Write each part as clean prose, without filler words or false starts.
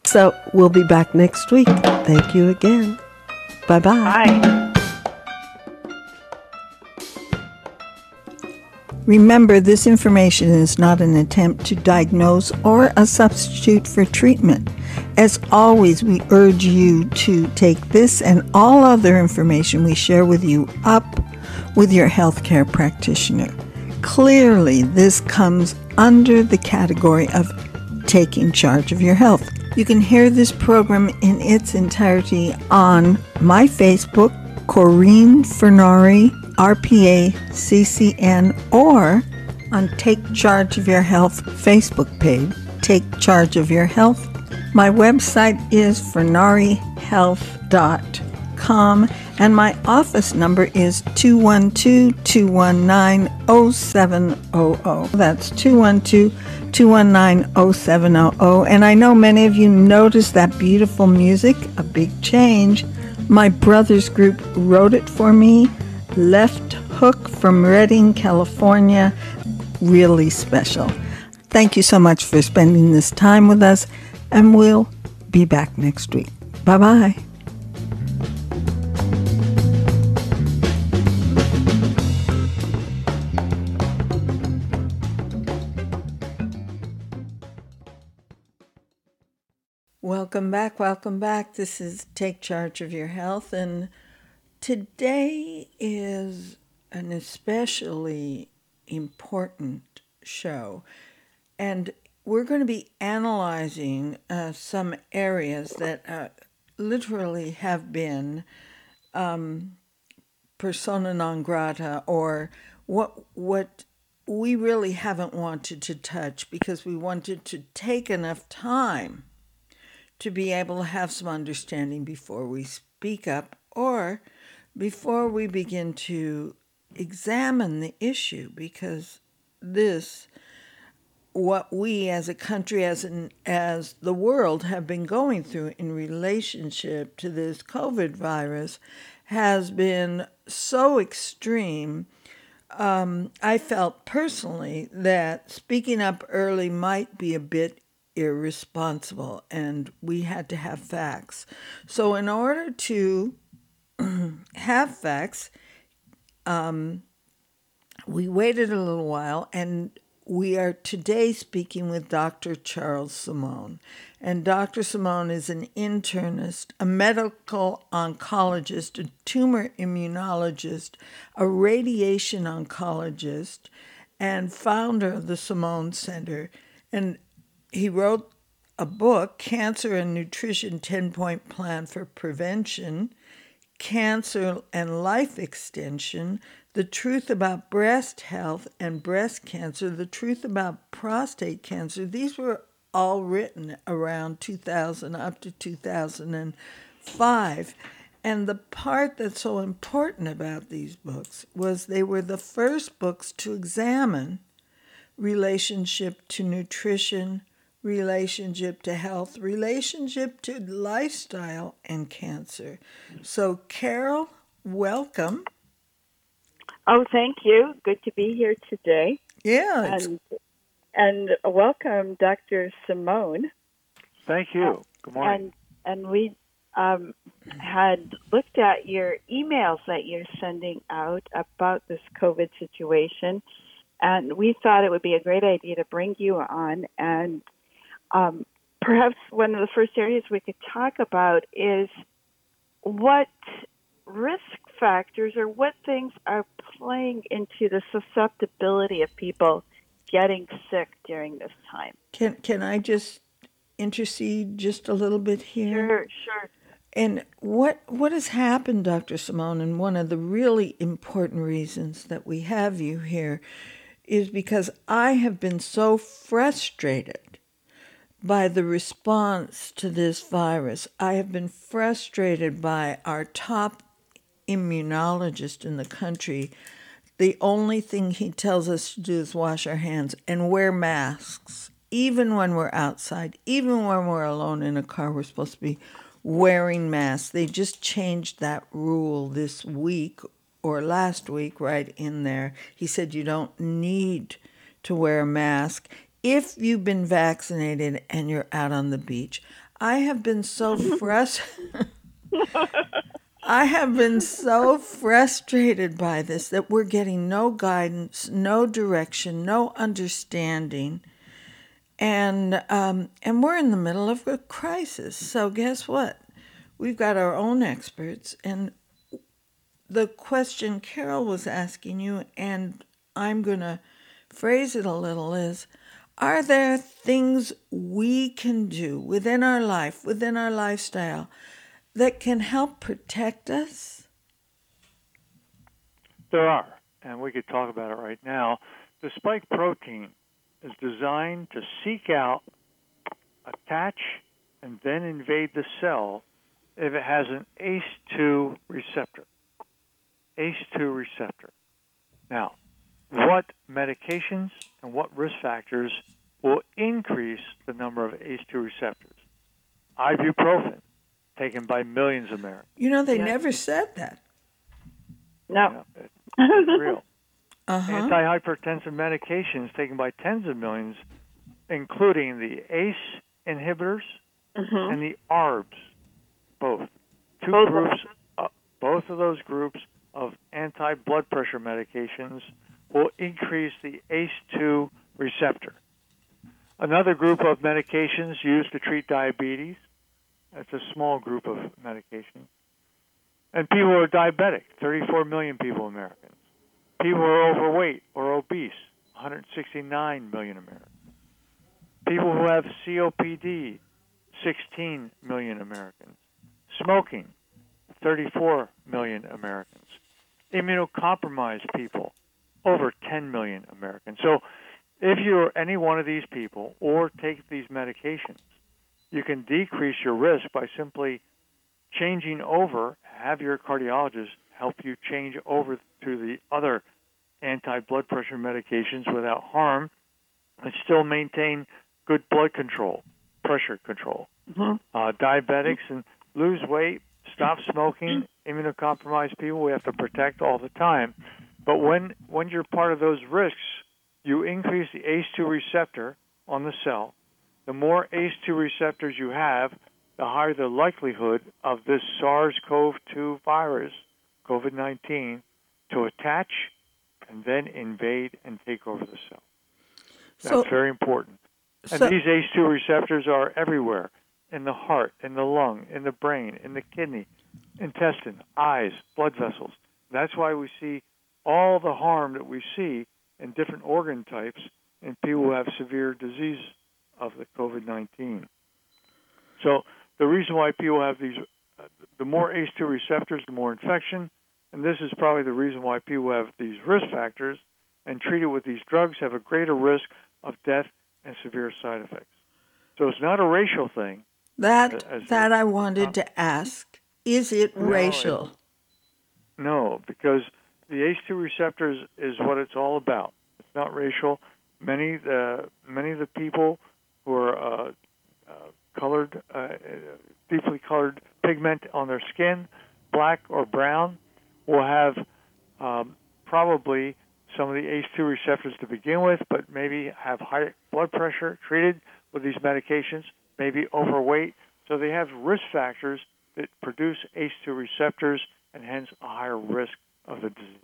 So we'll be back next week. Thank you again. Bye-bye. Bye. Remember, this information is not an attempt to diagnose or a substitute for treatment. As always, we urge you to take this and all other information we share with you up with your healthcare practitioner. Clearly, this comes under the category of taking charge of your health. You can hear this program in its entirety on my Facebook, Corinne Fernari, RPA CCN, or on Take Charge of Your Health Facebook page, Take Charge of Your Health. My website is fernarihealth.com, and my office number is 212-219-0700. That's 212-219-0700. And I know many of you noticed that beautiful music, A Big Change. My brother's group wrote it for me. Left Hook from Redding, California. Really special. Thank you so much for spending this time with us, and we'll be back next week. Bye-bye. Welcome back. This is Take Charge of Your Health, and today is an especially important show, and we're going to be analyzing some areas that literally have been persona non grata, or what we really haven't wanted to touch because we wanted to take enough time to be able to have some understanding before we speak up or before we begin to examine the issue, because what we as a country, as the world have been going through in relationship to this COVID virus has been so extreme. I felt personally that speaking up early might be a bit irresponsible, and we had to have facts. So in order to have facts, we waited a little while, and we are today speaking with Dr. Charles Simone. And Dr. Simone is an internist, a medical oncologist, a tumor immunologist, a radiation oncologist, and founder of the Simone Center. And he wrote a book, Cancer and Nutrition 10-Point Plan for Prevention, Cancer and Life Extension, The Truth About Breast Health and Breast Cancer, The Truth About Prostate Cancer. These were all written around 2000 up to 2005. And the part that's so important about these books was they were the first books to examine relationship to nutrition, relationship to health, relationship to lifestyle, and cancer. So, Carol, welcome. Oh, thank you. Good to be here today. Yeah. And welcome, Dr. Simone. Thank you. Good morning. And we had looked at your emails that you're sending out about this COVID situation, and we thought it would be a great idea to bring you on. And perhaps one of the first areas we could talk about is what risk factors or what things are playing into the susceptibility of people getting sick during this time. Can I just intercede just a little bit here? Sure. And what has happened, Dr. Simone, and one of the really important reasons that we have you here is because I have been so frustrated by the response to this virus. I have been frustrated by our top immunologist in the country. The only thing he tells us to do is wash our hands and wear masks. Even when we're outside, even when we're alone in a car, we're supposed to be wearing masks. They just changed that rule this week or last week right in there. He said you don't need to wear a mask if you've been vaccinated and you're out on the beach. I have been so I have been so frustrated by this that we're getting no guidance, no direction, no understanding, and we're in the middle of a crisis. So guess what? We've got our own experts, and the question Carol was asking you, and I'm going to phrase it a little, is, are there things we can do within our life, within our lifestyle, that can help protect us? There are, and we could talk about it right now. The spike protein is designed to seek out, attach, and then invade the cell if it has an ACE2 receptor. ACE2 receptor. Now, what medications and what risk factors will increase the number of ACE2 receptors? Ibuprofen, taken by millions of Americans. You know, they never said that. No. It's real. Uh-huh. Antihypertensive medications taken by tens of millions, including the ACE inhibitors and the ARBs, both. Both of those groups of anti-blood pressure medications will increase the ACE2 receptor. Another group of medications used to treat diabetes, that's a small group of medications. And people who are diabetic, 34 million people Americans. People who are overweight or obese, 169 million Americans. People who have COPD, 16 million Americans. Smoking, 34 million Americans. Immunocompromised people, over 10 million Americans. So if you're any one of these people or take these medications, you can decrease your risk by simply changing over, have your cardiologist help you change over to the other anti-blood pressure medications without harm and still maintain good blood control, pressure control. Diabetics and lose weight, stop smoking, immunocompromised people we have to protect all the time. But when you're part of those risks, you increase the ACE2 receptor on the cell. The more ACE2 receptors you have, the higher the likelihood of this SARS-CoV-2 virus, COVID-19, to attach and then invade and take over the cell. That's very important. And these ACE2 receptors are everywhere, in the heart, in the lung, in the brain, in the kidney, intestine, eyes, blood vessels. That's why we see all the harm that we see in different organ types in people who have severe disease of the COVID-19. So the reason why people have these, the more ACE2 receptors, the more infection, and this is probably the reason why people have these risk factors and treated with these drugs have a greater risk of death and severe side effects. So it's not a racial thing. That I wanted to ask. Is it racial? No, because the ACE2 receptors is what it's all about. It's not racial. Many of the people who are colored, deeply colored pigment on their skin, black or brown, will have probably some of the ACE2 receptors to begin with, but maybe have high blood pressure treated with these medications, maybe overweight. So they have risk factors that produce ACE2 receptors and hence a higher risk of the disease.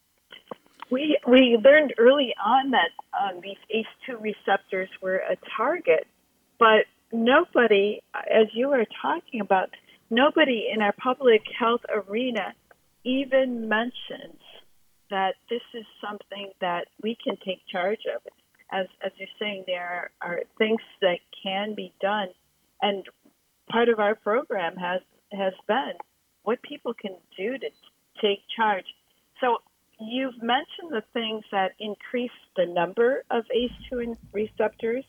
We learned early on that these ACE2 receptors were a target, but nobody, as you were talking about, nobody in our public health arena even mentions that this is something that we can take charge of. As you're saying, there are things that can be done, and part of our program has been what people can do to take charge. So you've mentioned the things that increase the number of ACE2 receptors.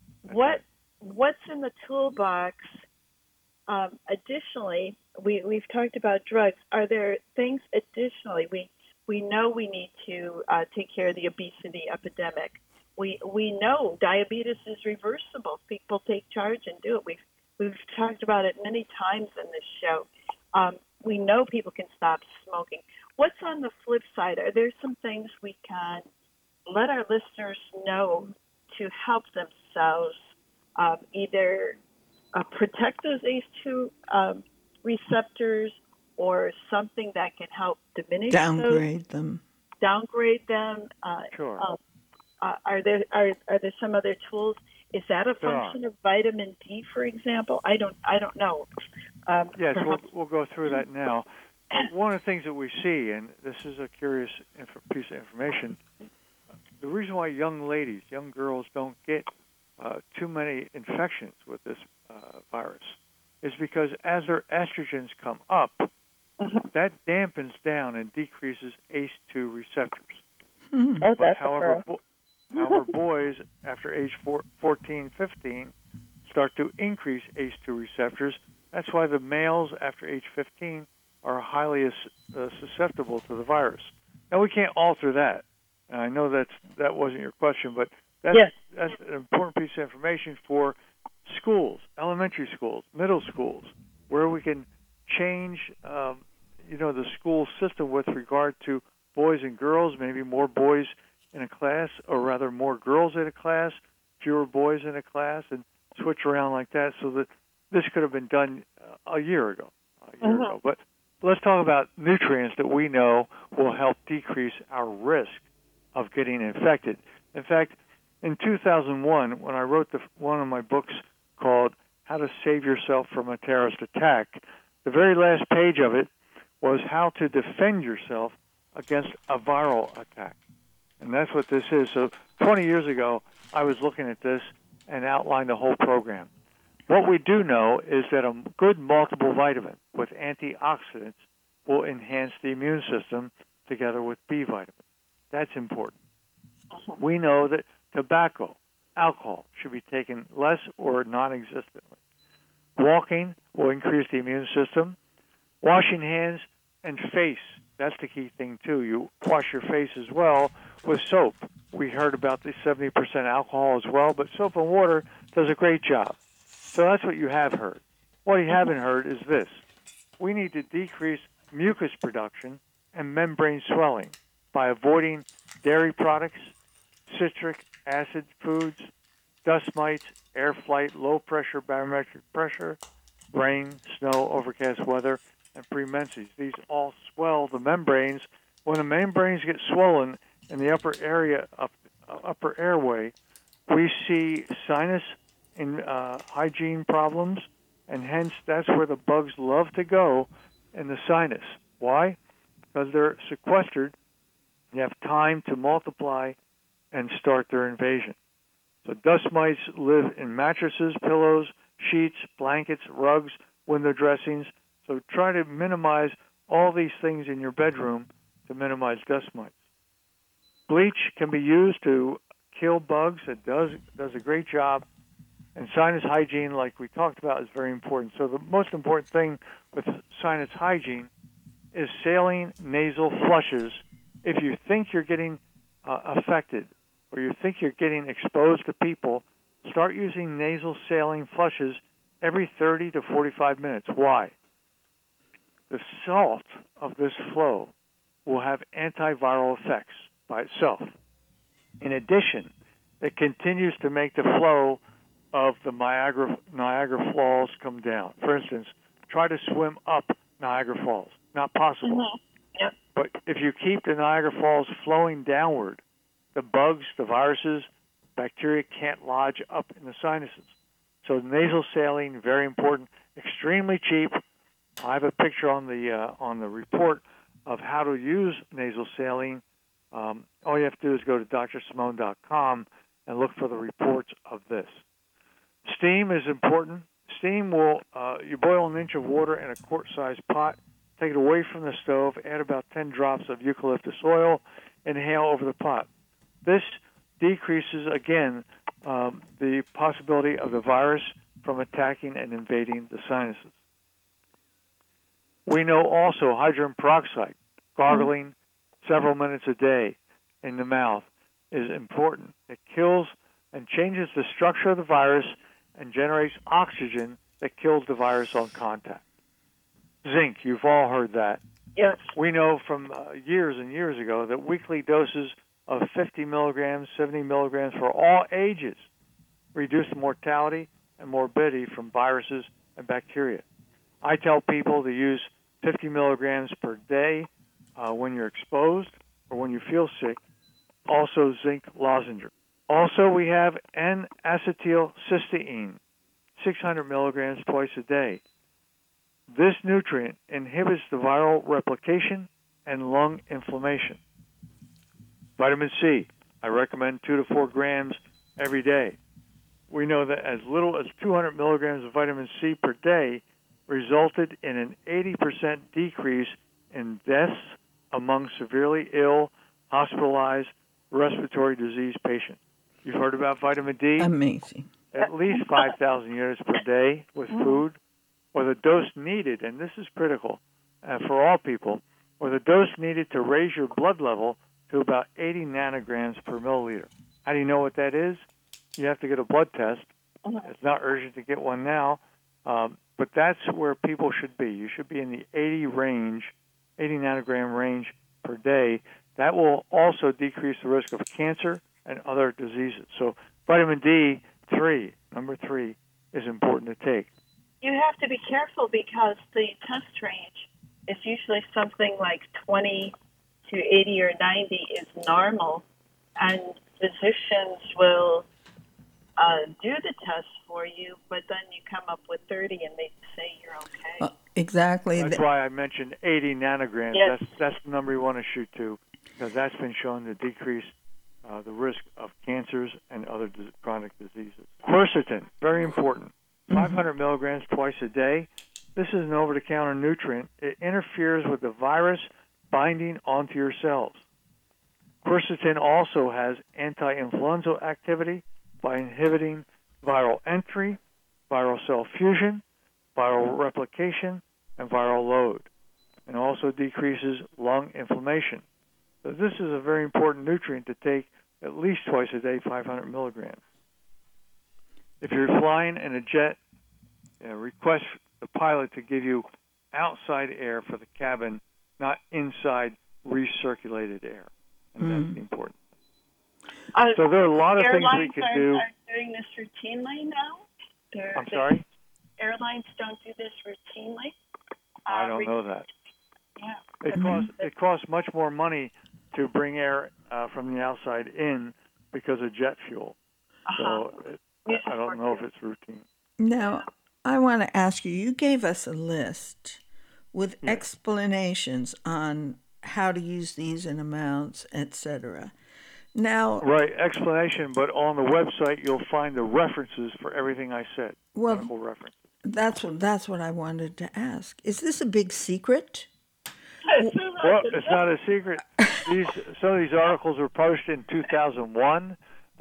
What's in the toolbox? Additionally, we've talked about drugs. Are there things additionally? We know we need to take care of the obesity epidemic. We know diabetes is reversible. People take charge and do it. We've talked about it many times in this show. We know people can stop smoking. What's on the flip side? Are there some things we can let our listeners know to help themselves either protect those ACE2 receptors, or something that can help diminish downgrade them? Downgrade them. Sure. Are there some other tools? Is that a function of vitamin D, for example? I don't know. Yes, we'll go through that now. One of the things that we see, and this is a curious piece of information, the reason why young ladies, young girls don't get too many infections with this virus is because as their estrogens come up, that dampens down and decreases ACE2 receptors. Oh, but however, boys after age 14, 15 start to increase ACE2 receptors. That's why the males after age 15 are highly susceptible to the virus. Now, we can't alter that. And I know that wasn't your question, but that's an important piece of information for schools, elementary schools, middle schools, where we can change, the school system with regard to boys and girls, maybe more boys in a class, or rather more girls in a class, fewer boys in a class, and switch around like that, so that this could have been done a year ago. But let's talk about nutrients that we know will help decrease our risk of getting infected. In fact, in 2001, when I wrote one of my books called How to Save Yourself from a Terrorist Attack, the very last page of it was how to defend yourself against a viral attack. And that's what this is. So 20 years ago, I was looking at this and outlined the whole program. What we do know is that a good multiple vitamin with antioxidants will enhance the immune system together with B vitamins. That's important. We know that tobacco, alcohol should be taken less or non-existently. Walking will increase the immune system. Washing hands and face, that's the key thing too. You wash your face as well with soap. We heard about the 70% alcohol as well, but soap and water does a great job. So that's what you have heard. What you haven't heard is this. We need to decrease mucus production and membrane swelling by avoiding dairy products, citric acid foods, dust mites, air flight, low pressure, barometric pressure, rain, snow, overcast weather, and premenses. These all swell the membranes. When the membranes get swollen in the upper airway, we see sinus and hygiene problems, and hence that's where the bugs love to go in the sinus. Why? Because they're sequestered. You have time to multiply and start their invasion. So dust mites live in mattresses, pillows, sheets, blankets, rugs, window dressings. So try to minimize all these things in your bedroom to minimize dust mites. Bleach can be used to kill bugs. It does a great job. And sinus hygiene, like we talked about, is very important. So the most important thing with sinus hygiene is saline nasal flushes. If you think you're getting affected or you think you're getting exposed to people, start using nasal saline flushes every 30 to 45 minutes. Why? The salt of this flow will have antiviral effects by itself. In addition, it continues to make the flow of the Niagara Falls come down. For instance, try to swim up Niagara Falls. Not possible. Mm-hmm. Yep. But if you keep the Niagara Falls flowing downward, the bugs, the viruses, bacteria can't lodge up in the sinuses. So nasal saline, very important, extremely cheap. I have a picture on the report of how to use nasal saline. All you have to do is go to drsimone.com and look for the reports of this. Steam is important. Steam will, you boil an inch of water in a quart-sized pot, take it away from the stove, add about 10 drops of eucalyptus oil, inhale over the pot. This decreases, again, the possibility of the virus from attacking and invading the sinuses. We know also hydrogen peroxide, gargling several minutes a day in the mouth, is important. It kills and changes the structure of the virus and generates oxygen that kills the virus on contact. Zinc, you've all heard that. Yes. We know from years and years ago that weekly doses of 50 milligrams, 70 milligrams for all ages reduce the mortality and morbidity from viruses and bacteria. I tell people to use 50 milligrams per day when you're exposed or when you feel sick. Also, zinc lozenge. Also, we have N-acetylcysteine, 600 milligrams twice a day. This nutrient inhibits the viral replication and lung inflammation. Vitamin C, I recommend 2 to 4 grams every day. We know that as little as 200 milligrams of vitamin C per day resulted in an 80% decrease in deaths among severely ill, hospitalized respiratory disease patients. You've heard about vitamin D? Amazing. At least 5,000 units per day with food, or the dose needed, and this is critical for all people, or the dose needed to raise your blood level to about 80 nanograms per milliliter. How do you know what that is? You have to get a blood test. It's not urgent to get one now, but that's where people should be. You should be in the 80 nanogram range per day. That will also decrease the risk of cancer and other diseases. So vitamin D3, number 3, is important to take. You have to be careful because the test range is usually something like 20 to 80 or 90 is normal, and physicians will do the test for you, but then you come up with 30 and they say you're okay. Exactly. That's why I mentioned 80 nanograms. Yes. That's the number you want to shoot to, because that's been shown to decrease the risk of cancers and other chronic diseases. Quercetin, very important. 500 milligrams twice a day. This is an over-the-counter nutrient. It interferes with the virus binding onto your cells. Quercetin also has anti-influenza activity by inhibiting viral entry, viral cell fusion, viral replication, and viral load, and also decreases lung inflammation. So this is a very important nutrient to take at least twice a day, 500 milligrams. If you're flying in a jet, request the pilot to give you outside air for the cabin, not inside recirculated air. And that's important. So there are a lot of things we can do. Airlines are doing this routinely now? I'm sorry? Airlines don't do this routinely? I don't know that. Yeah. It costs much more money to bring air from the outside in because of jet fuel. So I don't know if it's routine. Now, I want to ask you, you gave us a list with explanations on how to use these in amounts, etc. Now, right, explanation, but on the website you'll find the references for everything I said. Medical references. That's what I wanted to ask. Is this a big secret? Well, it's not a secret. Some of these articles were published in 2001,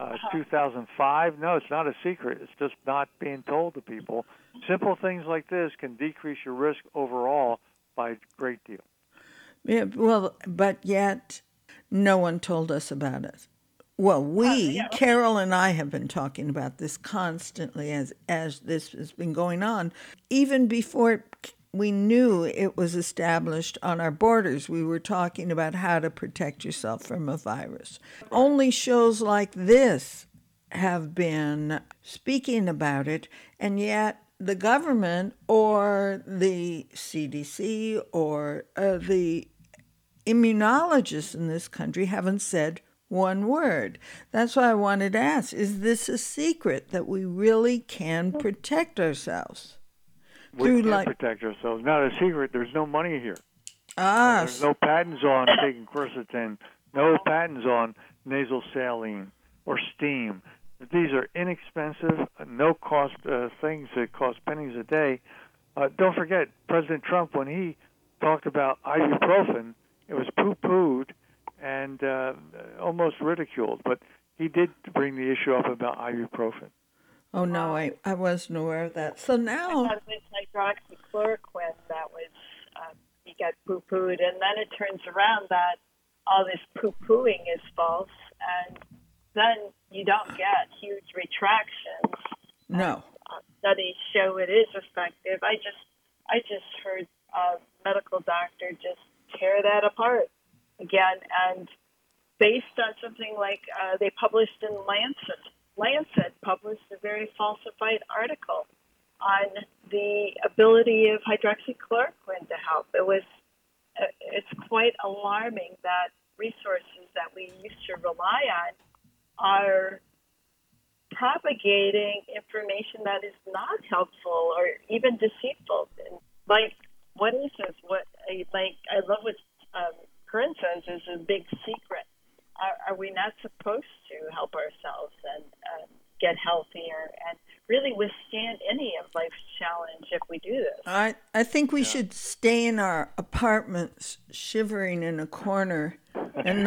2005. No, it's not a secret. It's just not being told to people. Simple things like this can decrease your risk overall by a great deal. Yeah, well, but yet no one told us about it. Well, Carol and I have been talking about this constantly as this has been going on. Even before we knew it was established on our borders, we were talking about how to protect yourself from a virus. Only shows like this have been speaking about it, and yet the government or the CDC or the immunologists in this country haven't said one word. That's why I wanted to ask, is this a secret that we really can protect ourselves? We can protect ourselves. Not a secret. There's no money here. There's no patents on taking quercetin, no patents on nasal saline or steam. These are inexpensive, no-cost things that cost pennies a day. Don't forget, President Trump, when he talked about ibuprofen, it was poo-pooed and almost ridiculed. But he did bring the issue up about ibuprofen. Oh, no, I wasn't aware of that. So now... I thought it was hydroxychloroquine that was, he got poo-pooed, and then it turns around that all this poo-pooing is false, and then you don't get huge retractions. No. Studies show it is effective. I just heard a medical doctor just tear that apart again, and based on something like they published in Lancet Lancet published a very falsified article on the ability of hydroxychloroquine to help. It's quite alarming that resources that we used to rely on are propagating information that is not helpful or even deceitful. And like, what is this? I love what Corinne says is a big secret. Are we not supposed to help ourselves and get healthier and really withstand any of life's challenge if we do this? I think we should stay in our apartments shivering in a corner and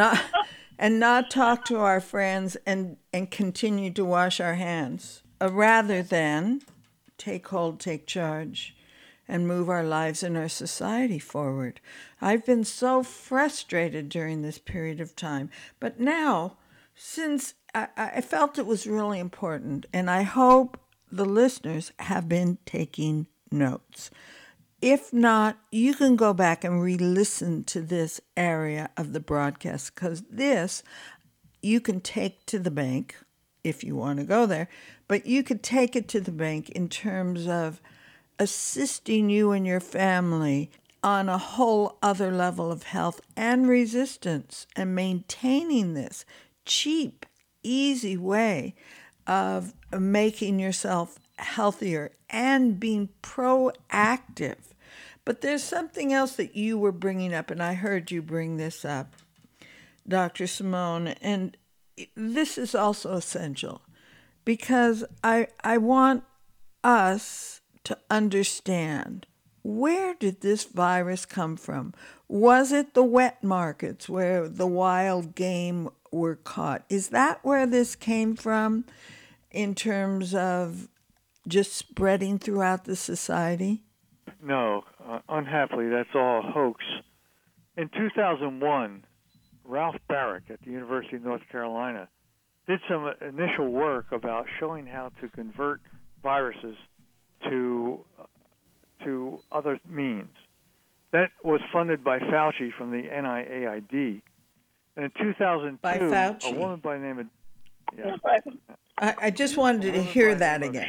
not talk to our friends and continue to wash our hands rather than take hold, take charge, and move our lives and our society forward. I've been so frustrated during this period of time. But now, since I felt it was really important, and I hope the listeners have been taking notes. If not, you can go back and re-listen to this area of the broadcast, because this you can take to the bank if you want to go there, but you could take it to the bank in terms of assisting you and your family on a whole other level of health and resistance and maintaining this cheap, easy way of making yourself healthier and being proactive. But there's something else that you were bringing up, and I heard you bring this up, Dr. Simone, and this is also essential because I want us to understand, where did this virus come from? Was it the wet markets where the wild game were caught? Is that where this came from in terms of just spreading throughout the society? No, unhappily, that's all a hoax. In 2001, Ralph Barrick at the University of North Carolina did some initial work about showing how to convert viruses to other means. That was funded by Fauci from the NIAID. And in 2002, by Fauci. A woman by the name of... Yeah. I just wanted to hear that again.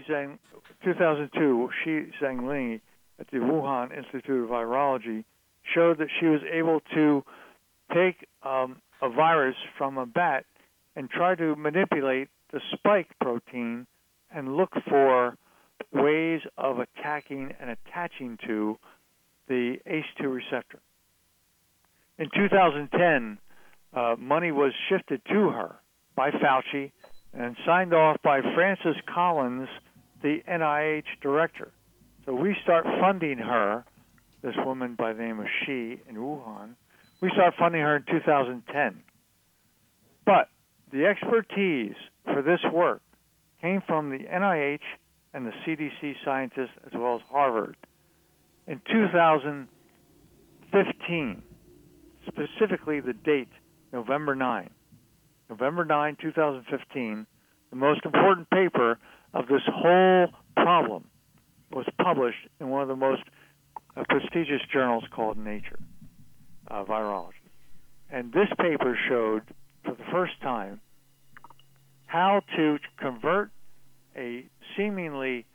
2002, Shi Zhengli at the Wuhan Institute of Virology showed that she was able to take a virus from a bat and try to manipulate the spike protein and look for ways of attacking and attaching to the ACE2 receptor. In 2010, money was shifted to her by Fauci and signed off by Francis Collins, the NIH director. So we start funding her, this woman by the name of Shi in Wuhan. We start funding her in 2010. But the expertise for this work came from the NIH and the CDC scientists as well as Harvard. In 2015, specifically the date, November 9, 2015, the most important paper of this whole problem was published in one of the most prestigious journals called Nature, Virology. And this paper showed for the first time how to convert a seemingly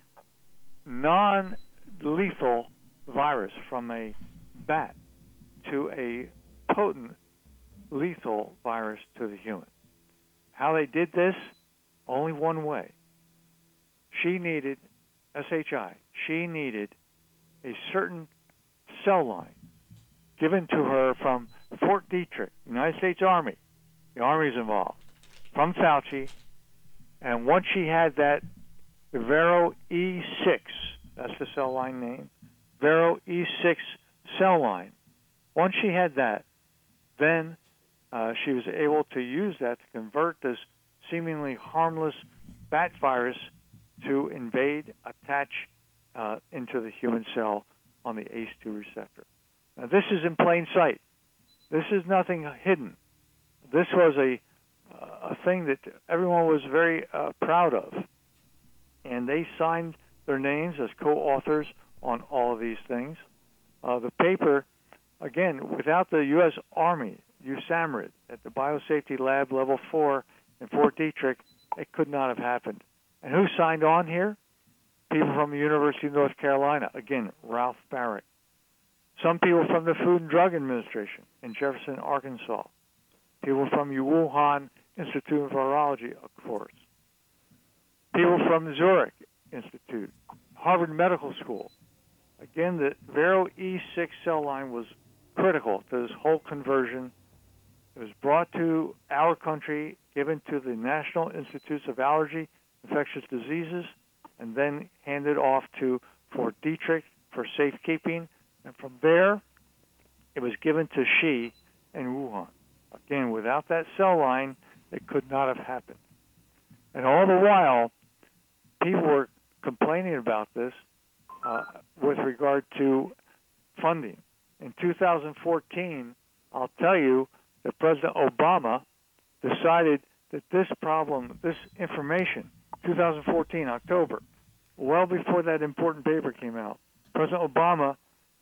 non-lethal virus from a bat to a potent lethal virus to the human. How they did this? Only one way. She needed a certain cell line given to her from Fort Detrick, United States Army. The Army's involved. From Fauci. And once she had that, the Vero E6, that's the cell line name, Vero E6 cell line. Once she had that, then she was able to use that to convert this seemingly harmless bat virus to invade, attach into the human cell on the ACE2 receptor. Now, this is in plain sight. This is nothing hidden. This was a thing that everyone was very proud of. And they signed their names as co-authors on all of these things. The paper, again, without the U.S. Army, USAMRIID, at the Biosafety Lab Level 4 in Fort Detrick, it could not have happened. And who signed on here? People from the University of North Carolina. Again, Ralph Barrett. Some people from the Food and Drug Administration in Jefferson, Arkansas. People from Wuhan Institute of Virology, of course. People from Zurich Institute, Harvard Medical School. Again, the Vero E6 cell line was critical to this whole conversion. It was brought to our country, given to the National Institutes of Allergy, Infectious Diseases, and then handed off to Fort Detrick for safekeeping. And from there, it was given to Xi in Wuhan. Again, without that cell line, it could not have happened. And all the while, people were complaining about this with regard to funding. In 2014, I'll tell you that President Obama decided that this problem, this information, 2014, October, well before that important paper came out, President Obama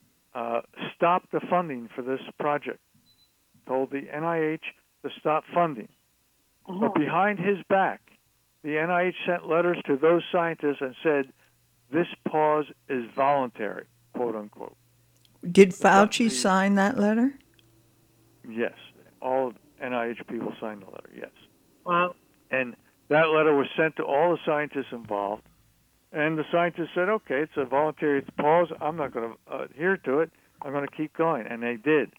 stopped the funding for this project, told the NIH to stop funding. But behind his back, the NIH sent letters to those scientists and said, this pause is voluntary, quote unquote. Did Fauci sign that letter? Yes. All NIH people signed the letter, yes. Wow. And that letter was sent to all the scientists involved. And the scientists said, okay, it's a voluntary pause. I'm not going to adhere to it. I'm going to keep going. And they did.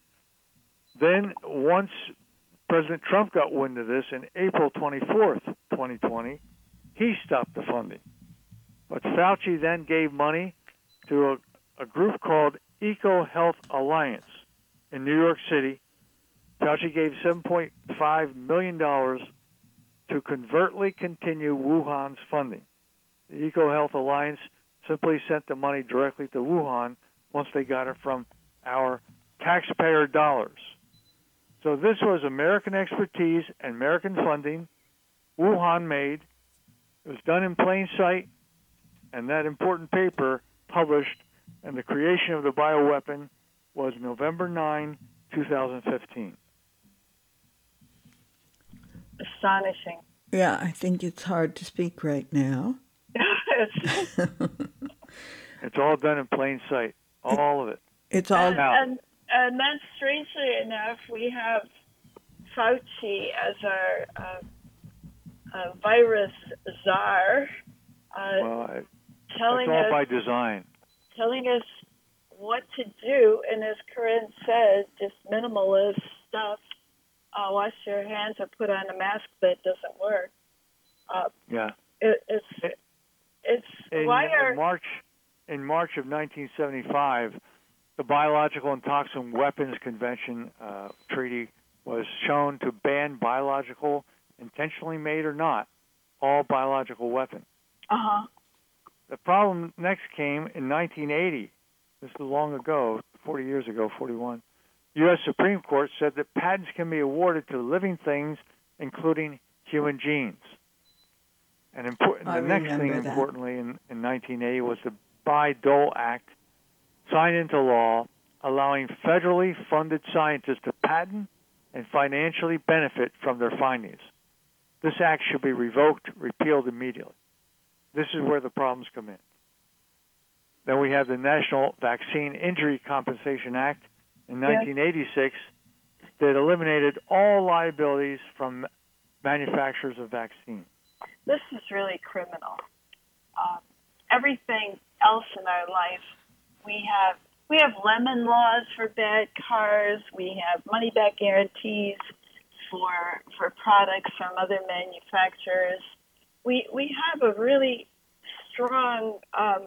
Then once President Trump got wind of this in April 24th, 2020, he stopped the funding. But Fauci then gave money to a group called EcoHealth Alliance in New York City. Fauci gave $7.5 million to covertly continue Wuhan's funding. The EcoHealth Alliance simply sent the money directly to Wuhan once they got it from our taxpayer dollars. So this was American expertise and American funding, Wuhan made. It was done in plain sight, and that important paper published, and the creation of the bioweapon was November 9, 2015. Astonishing. Yeah, I think it's hard to speak right now. It's all done in plain sight, all of it. It's all and then, strangely enough, we have Fauci as our virus czar, telling it's all us by design. Telling us what to do, and as Corinne said, just minimalist stuff. Wash your hands or put on a mask that doesn't work. Yeah. It's why are in March of 1975, the Biological and Toxic Weapons Convention treaty was shown to ban biological, intentionally made or not, all biological weapons. The problem next came in 1980. This is long ago, 40 years ago, 41. U.S. Supreme Court said that patents can be awarded to living things, including human genes. And the next thing, importantly, in 1980 was the Bayh-Dole Act, signed into law, allowing federally funded scientists to patent and financially benefit from their findings. This act should be revoked, repealed immediately. This is where the problems come in. Then we have the National Vaccine Injury Compensation Act in 1986 that eliminated all liabilities from manufacturers of vaccines. This is really criminal. Everything else in our life, we have lemon laws for bad cars. We have money back guarantees for products from other manufacturers. We have a really strong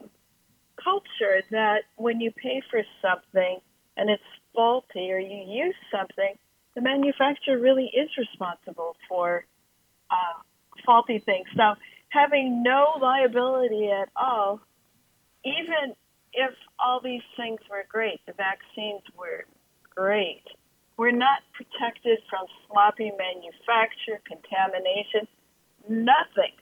culture that when you pay for something and it's faulty or you use something, the manufacturer really is responsible for faulty things. Now, having no liability at all, even if all these things were great, the vaccines were great, we're not protected from sloppy manufacture, contamination, nothing.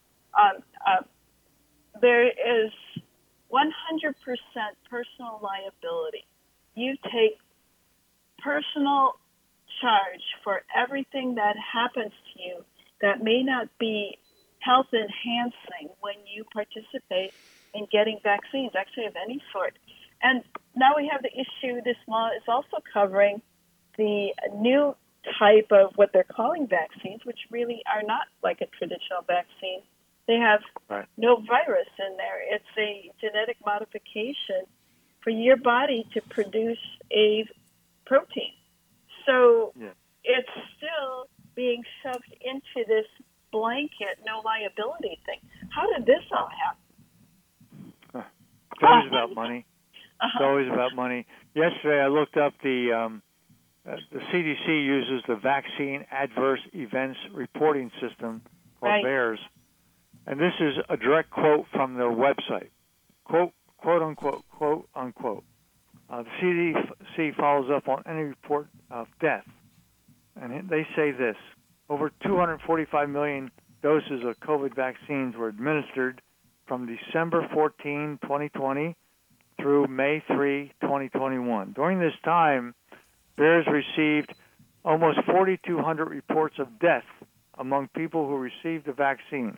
There is 100% personal liability. You take personal charge for everything that happens to you that may not be health enhancing when you participate in getting vaccines, actually of any sort. And now we have the issue, this law is also covering the new type of what they're calling vaccines, which really are not like a traditional vaccine. They have no virus in there. It's a genetic modification for your body to produce a protein. So it's still being shoved into this blanket, no liability thing. How did this all happen? It's always about money. It's always about money. Yesterday I looked up the CDC uses the Vaccine Adverse Events Reporting System, called VAERS, and this is a direct quote from their website. Quote unquote, quote unquote. The CDC follows up on any report of death, and they say this: over 245 million doses of COVID vaccines were administered from December 14, 2020 through May 3, 2021. During this time, VAERS received almost 4,200 reports of death among people who received the vaccine.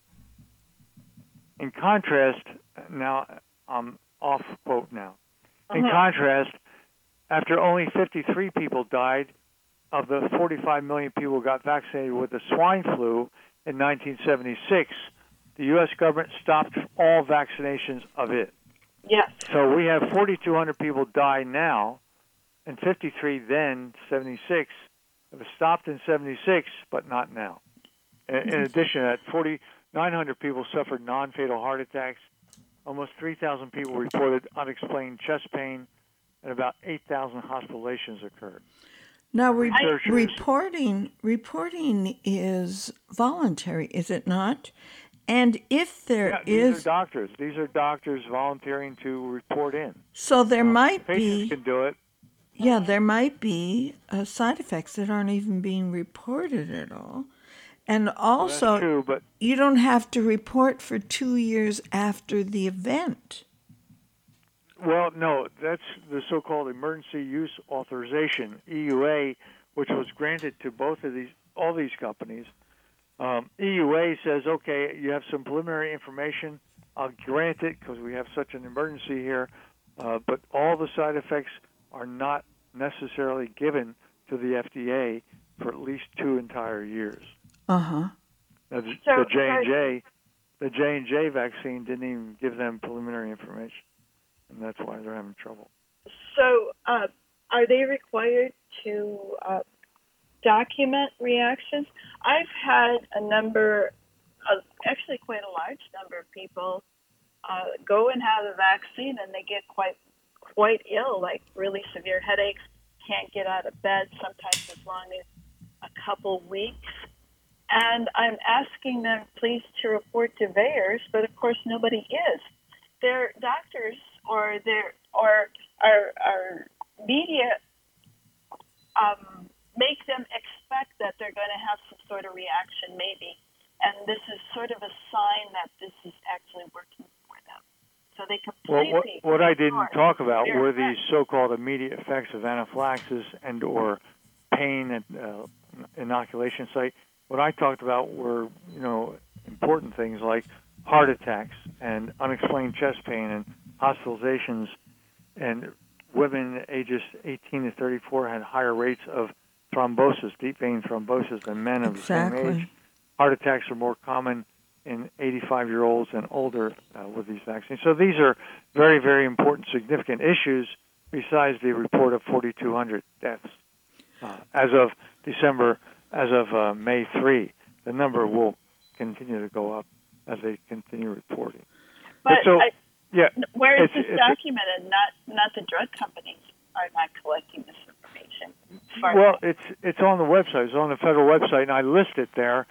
In contrast, now I'm off quote now. In contrast, after only 53 people died of the 45 million people who got vaccinated with the swine flu in 1976, the U.S. government stopped all vaccinations of it. Yes. So we have 4,200 people die now, and 53 then, 76. It was stopped in 76, but not now. In addition to that, 4,900 people suffered non-fatal heart attacks. Almost 3,000 people reported unexplained chest pain, and about 8,000 hospitalizations occurred. Now, reporting is voluntary, is it not? And if there these are doctors volunteering to report in. So there might patients can do it. Yeah, there might be side effects that aren't even being reported at all. And also, that's true, but you don't have to report for 2 years after the event. Well, no, that's the so-called emergency use authorization, EUA, which was granted to all these companies. EUA says, okay, you have some preliminary information. I'll grant it because we have such an emergency here. But all the side effects are not necessarily given to the FDA for at least 2 entire years. The J&J vaccine didn't even give them preliminary information, and that's why they're having trouble. So are they required to document reactions? I've had a number, actually quite a large number of people go and have the vaccine, and they get quite ill, like really severe headaches, can't get out of bed, sometimes as long as a couple weeks. And I'm asking them, please, to report to VAERS, but of course nobody is. Their doctors or our media make them expect that they're going to have some sort of reaction, maybe. And this is sort of a sign that this is actually working for them. So they completely... What I didn't talk about were these so-called immediate effects of anaphylaxis and or pain at inoculation site. What I talked about were, important things like heart attacks and unexplained chest pain and hospitalizations. And women ages 18 to 34 had higher rates of thrombosis, deep vein thrombosis, than men of the same age. Heart attacks are more common in 85-year-olds and older with these vaccines. So these are very, very important, significant issues besides the report of 4,200 deaths. As of May 3, the number will continue to go up as they continue reporting. But where is this documented? Not the drug companies are not collecting this information. Well, it's on the website. It's on the federal website, and I list it there,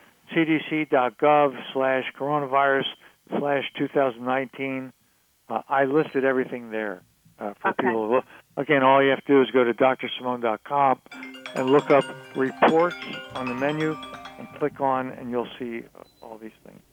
cdc.gov/coronavirus/2019. I listed everything there for people to look. Again, all you have to do is go to drsimone.com and look up reports on the menu and click on, and you'll see all these things.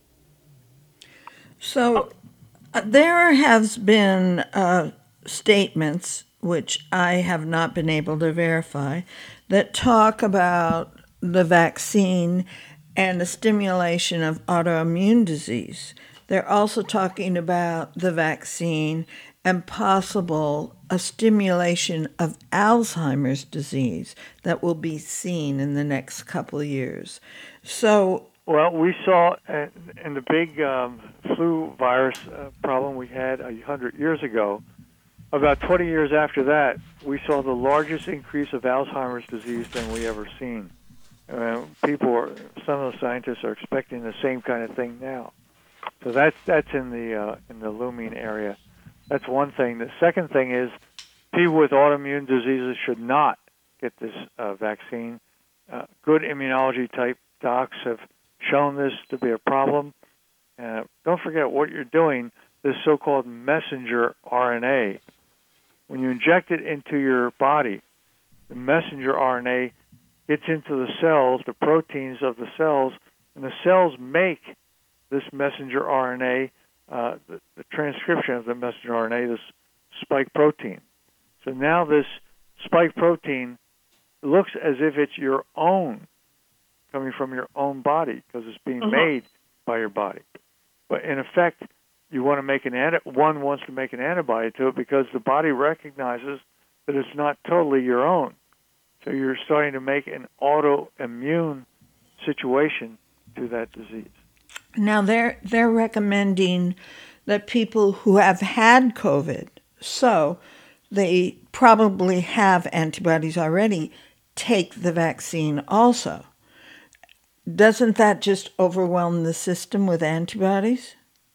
So there has been statements, which I have not been able to verify, that talk about the vaccine and a stimulation of autoimmune disease. They're also talking about the vaccine and possible a stimulation of Alzheimer's disease that will be seen in the next couple of years. So, well, we saw in the big flu virus problem we had 100 years ago, about 20 years after that, we saw the largest increase of Alzheimer's disease than we ever seen. Some of the scientists are expecting the same kind of thing now. So that's in the looming area. That's one thing. The second thing is people with autoimmune diseases should not get this vaccine. Good immunology type docs have shown this to be a problem. Don't forget what you're doing, this so-called messenger RNA. When you inject it into your body, the messenger RNA gets into the cells, the proteins of the cells, and the cells make this messenger RNA, the transcription of the messenger RNA, this spike protein. So now this spike protein looks as if it's your own, coming from your own body, because it's being made by your body. But in effect, you want to make one wants to make an antibody to it because the body recognizes that it's not totally your own. So you're starting to make an autoimmune situation to that disease. Now they're recommending that people who have had COVID, so they probably have antibodies already, take the vaccine also. Doesn't that just overwhelm the system with antibodies?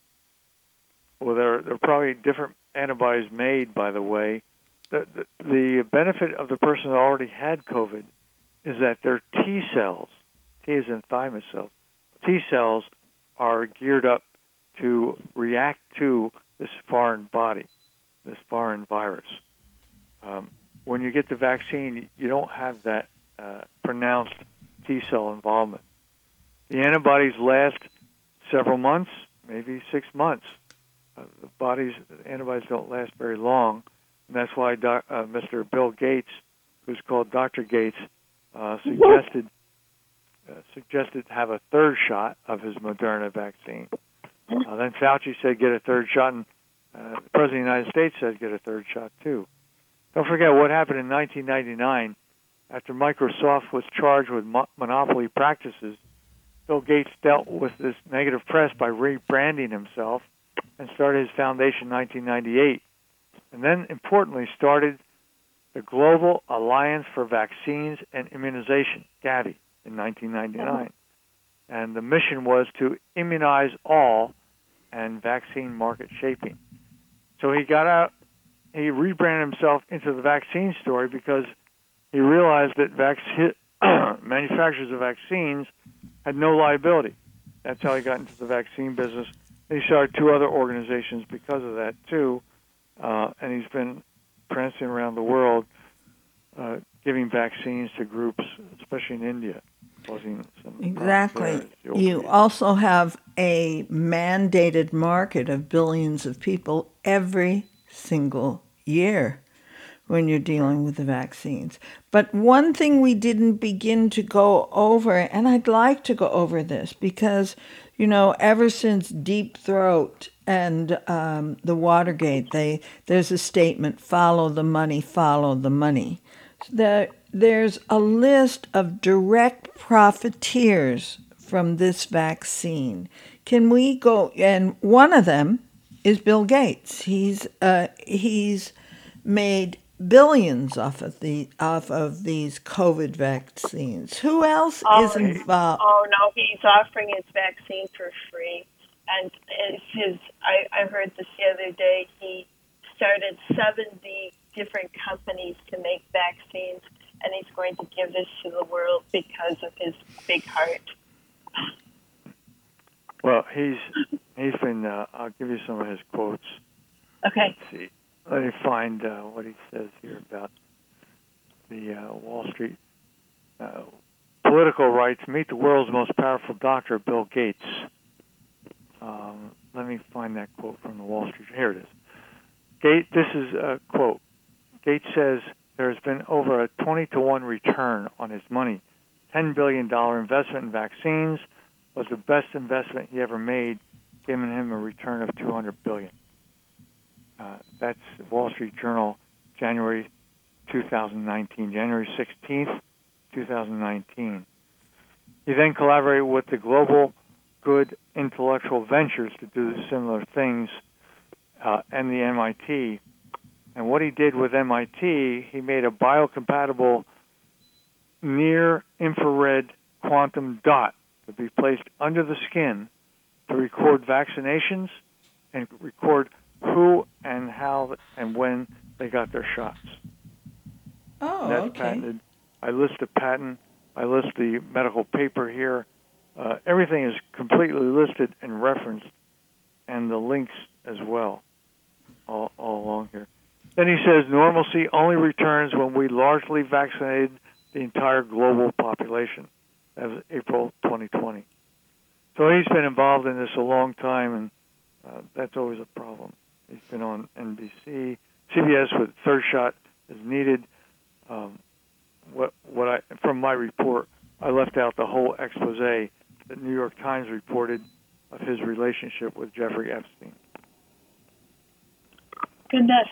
Well, there are probably different antibodies made, by the way. The benefit of the person that already had COVID is that their T cells, T is in thymus cells, T cells are geared up to react to this foreign body, this foreign virus. When you get the vaccine, you don't have that pronounced T cell involvement. The antibodies last several months, maybe 6 months. The antibodies don't last very long, and that's why Mr. Bill Gates, who's called Dr. Gates, suggested to have a third shot of his Moderna vaccine. Then Fauci said get a third shot, and the President of the United States said get a third shot too. Don't forget what happened in 1999 after Microsoft was charged with monopoly practices. Bill Gates dealt with this negative press by rebranding himself and started his foundation in 1998. And then, importantly, started the Global Alliance for Vaccines and Immunization, Gavi, in 1999. And the mission was to immunize all and vaccine market shaping. So he got out, he rebranded himself into the vaccine story because he realized that manufacturers of vaccines had no liability. That's how he got into the vaccine business. He started 2 other organizations because of that, too. And he's been prancing around the world giving vaccines to groups, especially in India, causing some Exactly. You also have a mandated market of billions of people every single year when you're dealing with the vaccines. But one thing we didn't begin to go over, and I'd like to go over this because, ever since Deep Throat and the Watergate, there's a statement, follow the money, follow the money. There's a list of direct profiteers from this vaccine. Can we go, and one of them is Bill Gates. He's made billions off of these COVID vaccines. Who else is involved? Oh no, he's offering his vaccine for free, and I heard this the other day. He started 70 different companies to make vaccines, and he's going to give this to the world because of his big heart. Well, he's been. I'll give you some of his quotes. Okay. Let's see. Let me find what he says here about the Wall Street political rights. Meet the world's most powerful doctor, Bill Gates. Let me find that quote from the Wall Street. Here it is. This is a quote. Gates says there has been over a 20-to-1 return on his money $10 billion investment in vaccines was the best investment he ever made, giving him a return of $200 billion. That's Wall Street Journal, January 2019, January 16th, 2019. He then collaborated with the Global Good Intellectual Ventures to do similar things, and the MIT. And what he did with MIT, he made a biocompatible near-infrared quantum dot to be placed under the skin to record vaccinations and record who and how and when they got their shots. Oh, That's okay. patented. I list the patent. I list the medical paper here. Everything is completely listed and referenced, and the links as well, all along here. Then he says normalcy only returns when we largely vaccinated the entire global population. That was April 2020. So he's been involved in this a long time, and that's always a problem. He's been on NBC, CBS with third shot is needed. From my report, I left out the whole expose that New York Times reported of his relationship with Jeffrey Epstein. Goodness.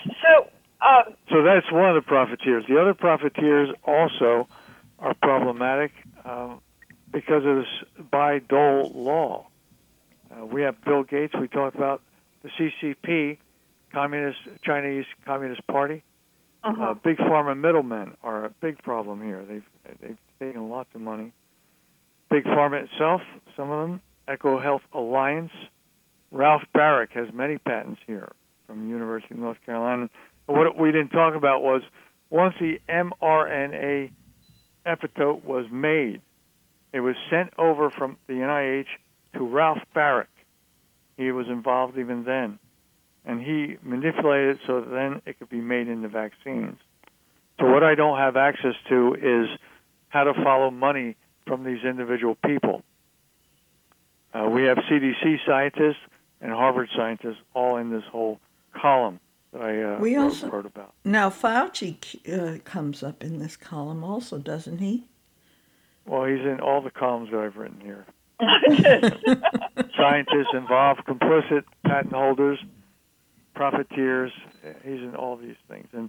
So that's one of the profiteers. The other profiteers also are problematic because of this Bayh-Dole law. We have Bill Gates. We talked about the CCP, Chinese Communist Party. Big pharma middlemen are a big problem here. They've taken lots of money. Big pharma itself, some of them, EcoHealth Alliance. Ralph Barrick has many patents here from the University of North Carolina. But what we didn't talk about was once the mRNA epitope was made, it was sent over from the NIH to Ralph Barrick. He was involved even then. And he manipulated it so that then it could be made into vaccines. So what I don't have access to is how to follow money from these individual people. We have CDC scientists and Harvard scientists all in this whole column that I wrote about. Now, Fauci comes up in this column also, doesn't he? Well, he's in all the columns that I've written here. Scientists involved, complicit, patent holders, profiteers. He's in all these things. And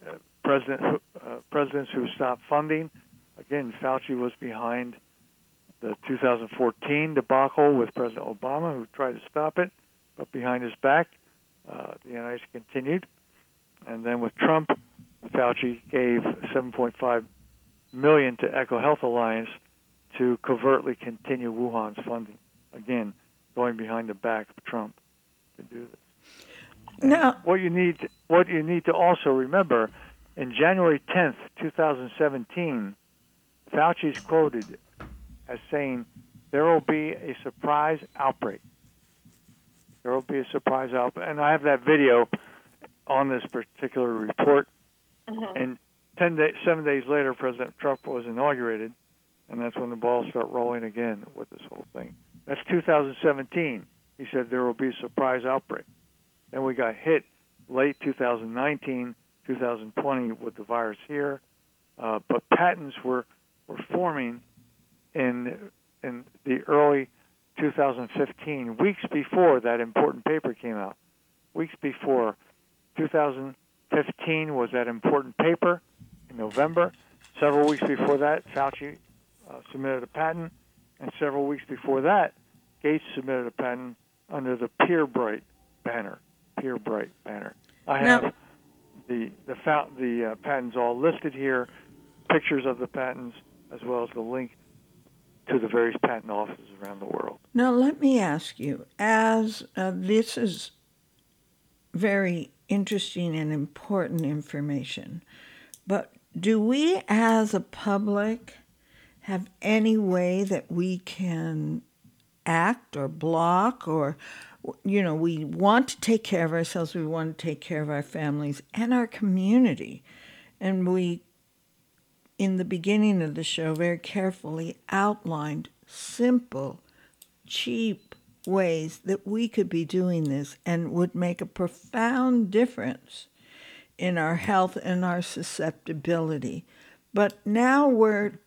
presidents who stopped funding. Again, Fauci was behind the 2014 debacle with President Obama, who tried to stop it, but behind his back, the NIH continued. And then with Trump, Fauci gave $7.5 million to EcoHealth Alliance to covertly continue Wuhan's funding. Again, going behind the back of Trump to do this. Now, what you need to also remember, in January 10th, 2017, Fauci's quoted as saying, there will be a surprise outbreak. There will be a surprise outbreak. And I have that video on this particular report. And 7 days later, President Trump was inaugurated, and that's when the balls start rolling again with this whole thing. That's 2017. He said there will be a surprise outbreak. Then we got hit late 2019, 2020 with the virus here. But patents were forming in the early 2015, weeks before that important paper came out. Weeks before. 2015 was that important paper in November. Several weeks before that, Fauci submitted a patent. And several weeks before that, Gates submitted a patent under the PeerBright banner. PeerBright banner. I have the patents all listed here, pictures of the patents, as well as the link to the various patent offices around the world. Now, let me ask you, as this is very interesting and important information, but do we as a public have any way that we can act or block or, we want to take care of ourselves, we want to take care of our families and our community. And we, in the beginning of the show, very carefully outlined simple, cheap ways that we could be doing this and would make a profound difference in our health and our susceptibility. But now we're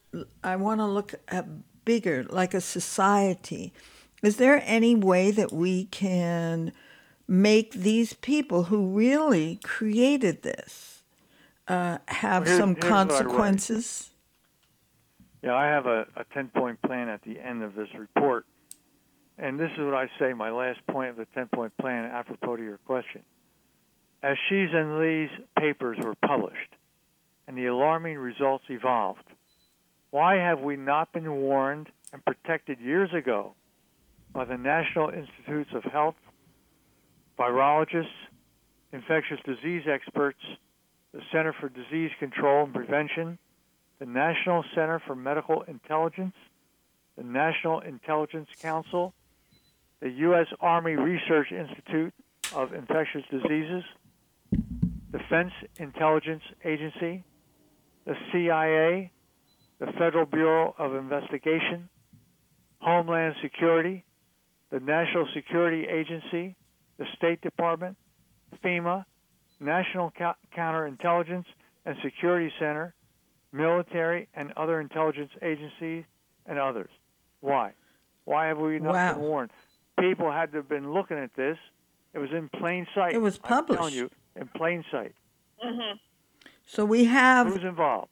I want to look at bigger, like a society. Is there any way that we can make these people who really created this have some consequences? Yeah, I have a 10-point plan at the end of this report. And this is what I say, my last point of the 10-point plan, apropos to your question. As Shi's and Lee's papers were published and the alarming results evolved, why have we not been warned and protected years ago by the National Institutes of Health, virologists, infectious disease experts, the Center for Disease Control and Prevention, the National Center for Medical Intelligence, the National Intelligence Council, the U.S. Army Research Institute of Infectious Diseases, Defense Intelligence Agency, the CIA, the Federal Bureau of Investigation, Homeland Security, the National Security Agency, the State Department, FEMA, National Counterintelligence and Security Center, military and other intelligence agencies, and others. Why? Why have we not been warned? People had to have been looking at this. It was in plain sight. It was published. I'm telling you, in plain sight. Mm-hmm. So we have... Who's involved?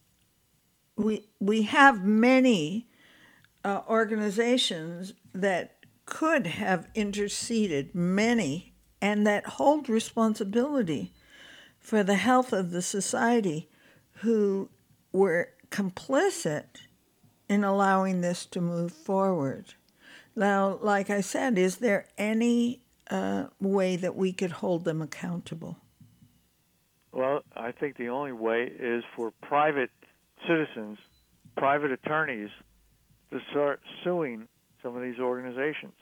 We have many organizations that could have interceded, many, and that hold responsibility for the health of the society, who were complicit in allowing this to move forward. Now, like I said, is there any way that we could hold them accountable? Well, I think the only way is for private citizens, private attorneys, to start suing some of these organizations.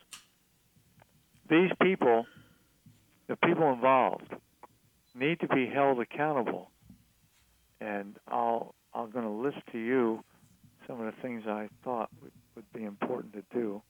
These people, the people involved, need to be held accountable. And I'm going to list to you some of the things I thought would be important to do.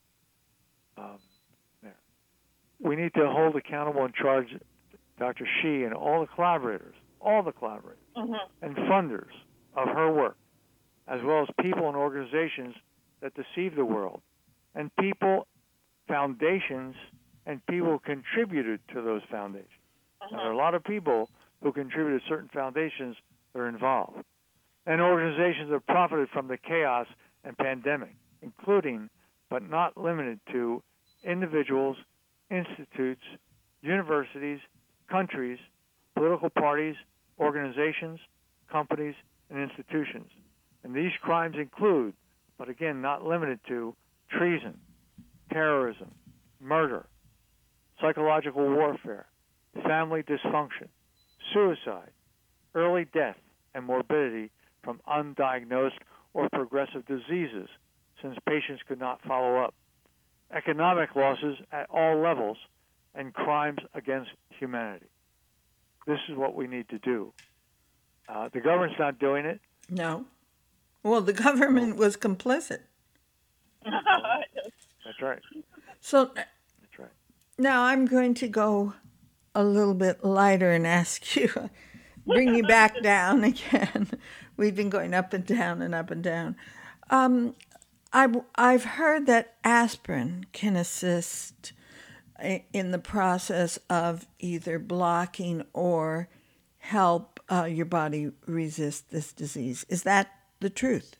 There. We need to hold accountable and charge Dr. Shi and all the collaborators, Mm-hmm. and funders of her work, as well as people and organizations that deceive the world, and people, foundations, and people who contributed to those foundations. Now, there are a lot of people who contributed to certain foundations that are involved, and organizations that profited from the chaos and pandemic, including, but not limited to, individuals, institutes, universities, countries, political parties, organizations, companies, and institutions. And these crimes include, but again, not limited to, treason, terrorism, murder, psychological warfare, family dysfunction, suicide, early death, and morbidity from undiagnosed or progressive diseases, since patients could not follow up, economic losses at all levels, and crimes against humanity. This is what we need to do. The government's not doing it. No. Well, the government was complicit. That's right. So That's right. now I'm going to go a little bit lighter and ask you, bring you back down again. We've been going up and down and up and down. I've heard that aspirin can assist in the process of either blocking or help your body resist this disease. Is that the truth?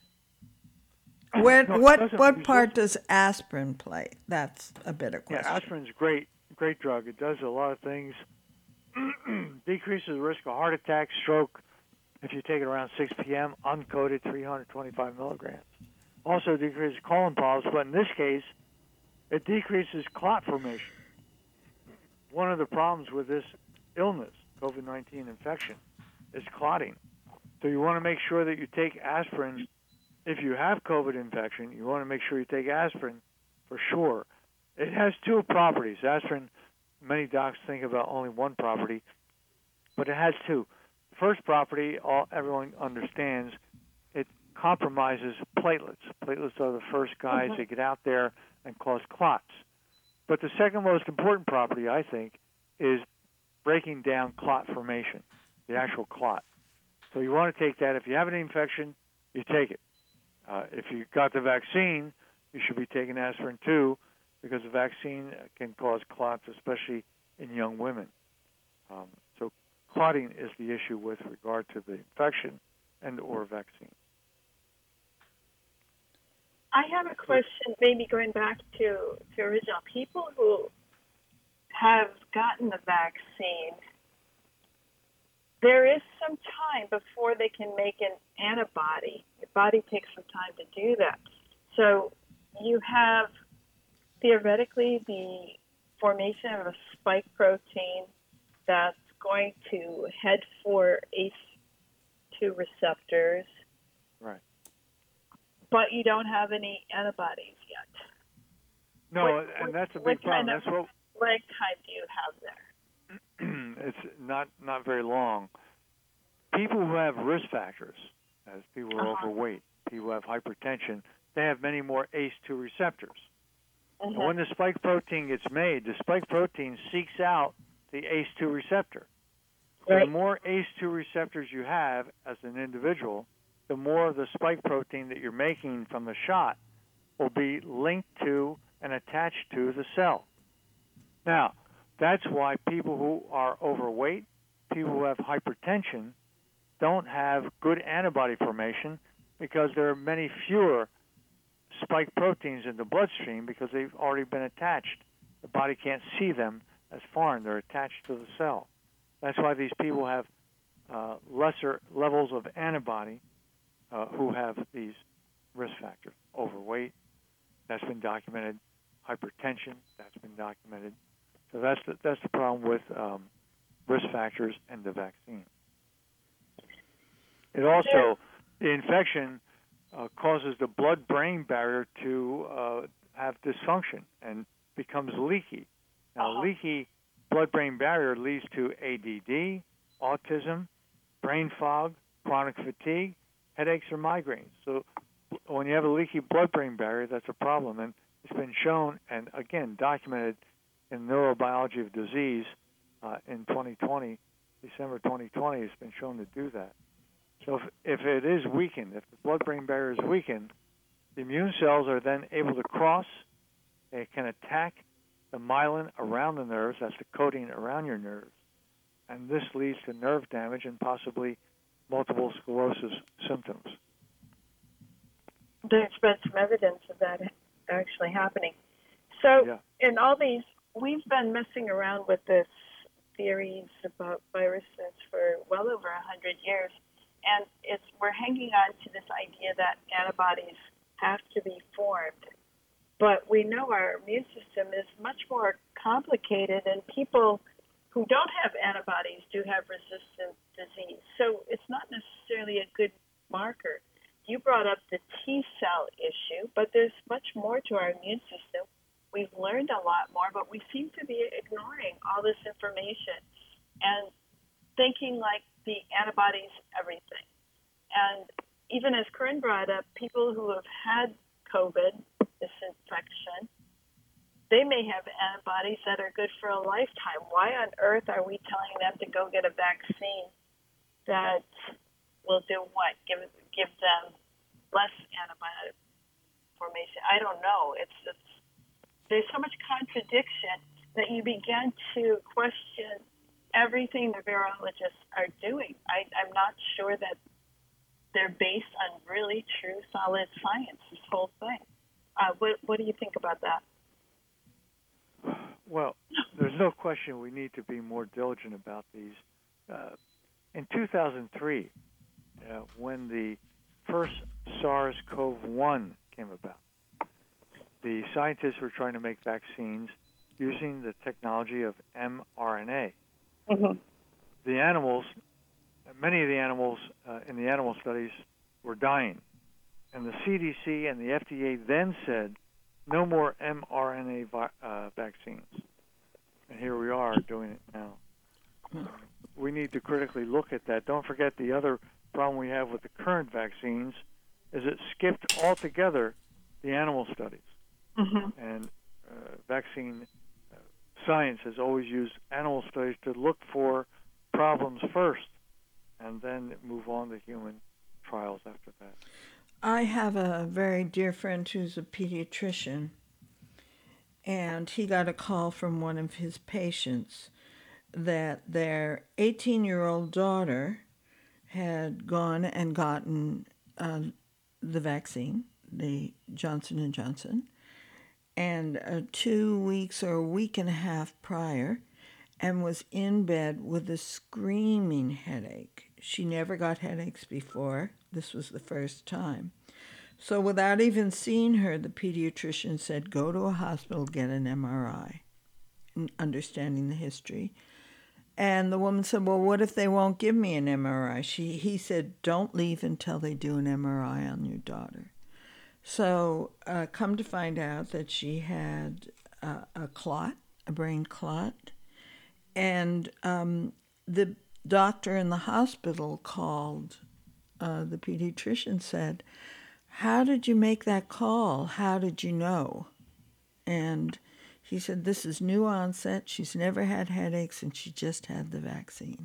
What part does aspirin play? That's a better question. Yeah, aspirin's a great drug. It does a lot of things. Decreases the risk of heart attack, stroke, if you take it around 6 p.m., uncoated 325 milligrams. Also decreases colon polyps, but in this case, it decreases clot formation. One of the problems with this illness, COVID-19 infection, is clotting. So you want to make sure that you take aspirin. If you have COVID infection, you want to make sure you take aspirin for sure. It has two properties. Aspirin, many docs think about only one property, but it has two. First property, everyone understands, it compromises platelets. Platelets are the first guys that get out there and cause clots. But the second most important property, I think, is breaking down clot formation, the actual clot. So you want to take that. If you have an infection, you take it. If you got the vaccine, you should be taking aspirin too, because the vaccine can cause clots, especially in young women. So clotting is the issue with regard to the infection and or vaccine. I have a question, maybe going back to original. People who have gotten the vaccine, there is some time before they can make an antibody. Your body takes some time to do that. So you have, theoretically, the formation of a spike protein that's going to head for ACE2 receptors. Right. But you don't have any antibodies yet. No, and that's a big problem. That's what lag time do you have there? It's not very long. People who have risk factors, as people who are overweight, people who have hypertension, they have many more ACE2 receptors. And when the spike protein gets made, the spike protein seeks out the ACE2 receptor. So the more ACE2 receptors you have as an individual, the more of the spike protein that you're making from the shot will be linked to and attached to the cell. Now, that's why people who are overweight, people who have hypertension, don't have good antibody formation, because there are many fewer spike proteins in the bloodstream because they've already been attached. The body can't see them as foreign. They're attached to the cell. That's why these people have lesser levels of antibody who have these risk factors. Overweight, that's been documented. Hypertension, that's been documented. So that's the problem with risk factors and the vaccine. It also, the infection causes the blood-brain barrier to have dysfunction and becomes leaky. Now, leaky blood-brain barrier leads to ADD, autism, brain fog, chronic fatigue, headaches, or migraines. So when you have a leaky blood-brain barrier, that's a problem. And it's been shown and, again, documented in Neurobiology of Disease in 2020, December 2020, it's been shown to do that. So if it is weakened, if the blood-brain barrier is weakened, the immune cells are then able to cross. They can attack the myelin around the nerves, that's the coating around your nerves. And this leads to nerve damage and possibly multiple sclerosis symptoms. There's been some evidence of that actually happening. So in all these, we've been messing around with this theories about viruses for well over 100 years. And we're hanging on to this idea that antibodies have to be formed. But we know our immune system is much more complicated, and people who don't have antibodies do have resistant disease. So it's not necessarily a good marker. You brought up the T cell issue, but there's much more to our immune system. We've learned a lot more, but we seem to be ignoring all this information and thinking like the antibodies, everything. And even as Corinne brought up, people who have had COVID, this infection, they may have antibodies that are good for a lifetime. Why on earth are we telling them to go get a vaccine that will do what? Give them less antibiotic formation? I don't know. There's so much contradiction that you begin to question everything the virologists are doing. I'm not sure that they're based on really true, solid science, this whole thing. What do you think about that? Well, there's no question we need to be more diligent about these. In 2003, when the first SARS-CoV-1 came about, the scientists were trying to make vaccines using the technology of mRNA. Mm-hmm. The animals, many of the animals in the animal studies were dying. And the CDC and the FDA then said, no more mRNA vaccines. And here we are doing it now. We need to critically look at that. Don't forget the other problem we have with the current vaccines is it skipped altogether the animal studies. Mm-hmm. And vaccine science has always used animal studies to look for problems first and then move on to human trials after that. I have a very dear friend who's a pediatrician, and he got a call from one of his patients that their 18-year-old daughter had gone and gotten the vaccine, the Johnson & Johnson, and 2 weeks or a week and a half prior, and was in bed with a screaming headache. She never got headaches before. This was the first time. So without even seeing her, the pediatrician said, go to a hospital, get an MRI, understanding the history. And the woman said, well, what if they won't give me an MRI? He said, don't leave until they do an MRI on your daughter. So come to find out that she had a clot, a brain clot. And the doctor in the hospital called the pediatrician, said, how did you make that call? How did you know? And he said, this is new onset. She's never had headaches, and she just had the vaccine.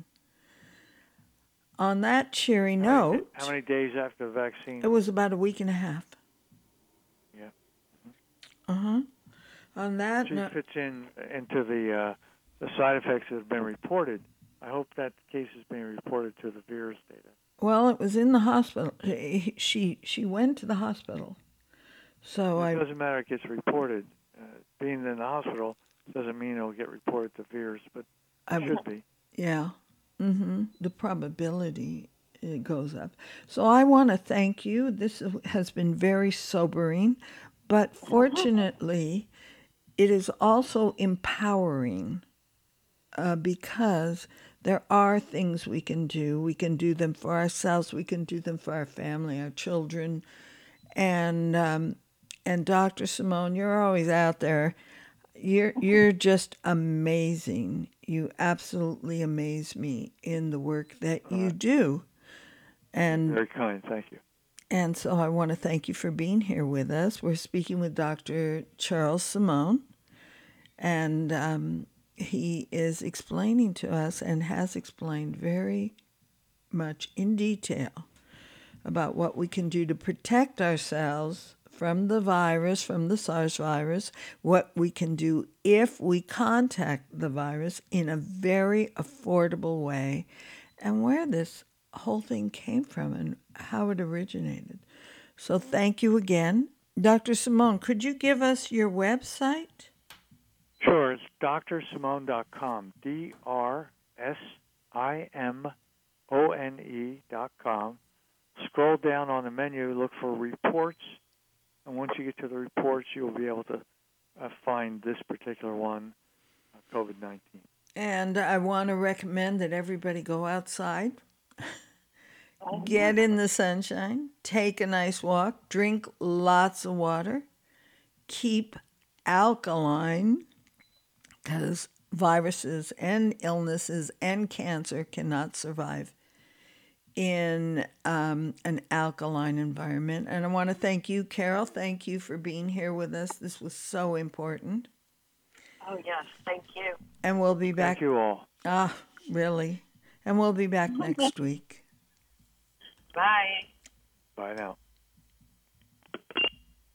On that cheery note... How many days after the vaccine? It was about a week and a half. Yeah. Uh-huh. On that She note... fits into the side effects that have been reported. I hope that case is being reported to the VAERS data. Well, it was in the hospital. She went to the hospital. So it doesn't matter if it gets reported. Being in the hospital doesn't mean it'll get reported to VAERS, but it should be. Yeah. Mm-hmm. The probability goes up. So I want to thank you. This has been very sobering, but fortunately, it is also empowering because there are things we can do. We can do them for ourselves. We can do them for our family, our children. And Dr. Simone, you're always out there. You're just amazing. You absolutely amaze me in the work that you do. And very kind, thank you. And so I want to thank you for being here with us. We're speaking with Dr. Charles Simone, and he is explaining to us and has explained very much in detail about what we can do to protect ourselves from the virus, from the SARS virus, what we can do if we contact the virus in a very affordable way, and where this whole thing came from and how it originated. So thank you again. Dr. Simone, could you give us your website? Sure, it's drsimone.com, DRSIMONE.com. Scroll down on the menu, look for reports, and once you get to the reports, you'll be able to find this particular one, COVID-19. And I want to recommend that everybody go outside, get in the sunshine, take a nice walk, drink lots of water, keep alkaline, because viruses and illnesses and cancer cannot survive in an alkaline environment. And I want to thank you, Carol. Thank you for being here with us. This was so important. Oh, yes. Thank you. And we'll be back. Thank you all. Ah, really? And we'll be back next week. Bye. Bye now.